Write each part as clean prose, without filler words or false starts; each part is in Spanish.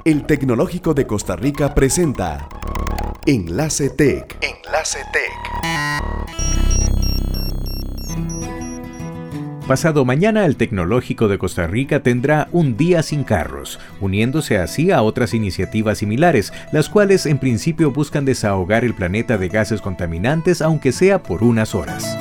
El Tecnológico de Costa Rica presenta Enlace Tech. Enlace Tech. Pasado mañana, el Tecnológico de Costa Rica tendrá un día sin carros, uniéndose así a otras iniciativas similares, las cuales en principio buscan desahogar el planeta de gases contaminantes, aunque sea por unas horas.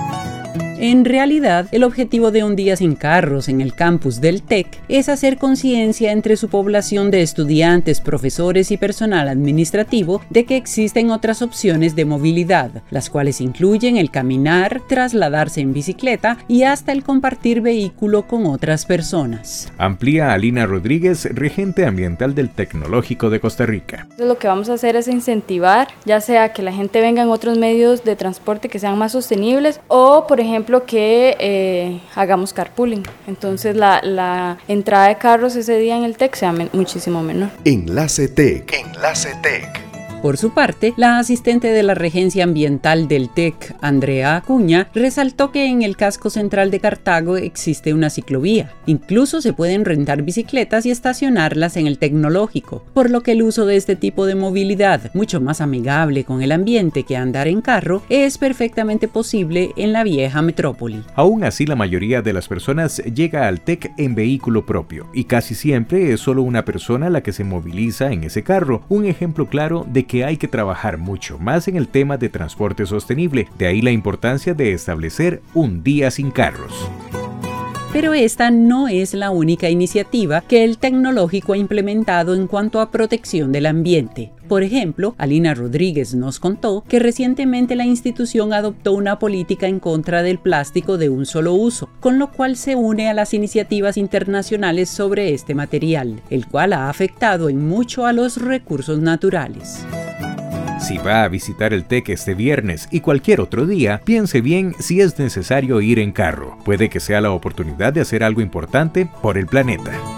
En realidad, el objetivo de un día sin carros en el campus del TEC es hacer conciencia entre su población de estudiantes, profesores y personal administrativo de que existen otras opciones de movilidad, las cuales incluyen el caminar, trasladarse en bicicleta y hasta el compartir vehículo con otras personas. Amplía Alina Rodríguez, regente ambiental del Tecnológico de Costa Rica. Entonces, lo que vamos a hacer es incentivar, ya sea que la gente venga en otros medios de transporte que sean más sostenibles o, por ejemplo, que hagamos carpooling. Entonces la entrada de carros ese día en el TEC sea muchísimo menor. Enlace Tech. Enlace Tech. Por su parte, la asistente de la Regencia Ambiental del TEC, Andrea Acuña, resaltó que en el casco central de Cartago existe una ciclovía. Incluso se pueden rentar bicicletas y estacionarlas en el Tecnológico, por lo que el uso de este tipo de movilidad, mucho más amigable con el ambiente que andar en carro, es perfectamente posible en la vieja metrópoli. Aún así, la mayoría de las personas llega al TEC en vehículo propio, y casi siempre es solo una persona la que se moviliza en ese carro. Un ejemplo claro de que hay que trabajar mucho más en el tema de transporte sostenible, de ahí la importancia de establecer un día sin carros. Pero esta no es la única iniciativa que el Tecnológico ha implementado en cuanto a protección del ambiente. Por ejemplo, Alina Rodríguez nos contó que recientemente la institución adoptó una política en contra del plástico de un solo uso, con lo cual se une a las iniciativas internacionales sobre este material, el cual ha afectado en mucho a los recursos naturales. Si va a visitar el TEC este viernes y cualquier otro día, piense bien si es necesario ir en carro. Puede que sea la oportunidad de hacer algo importante por el planeta.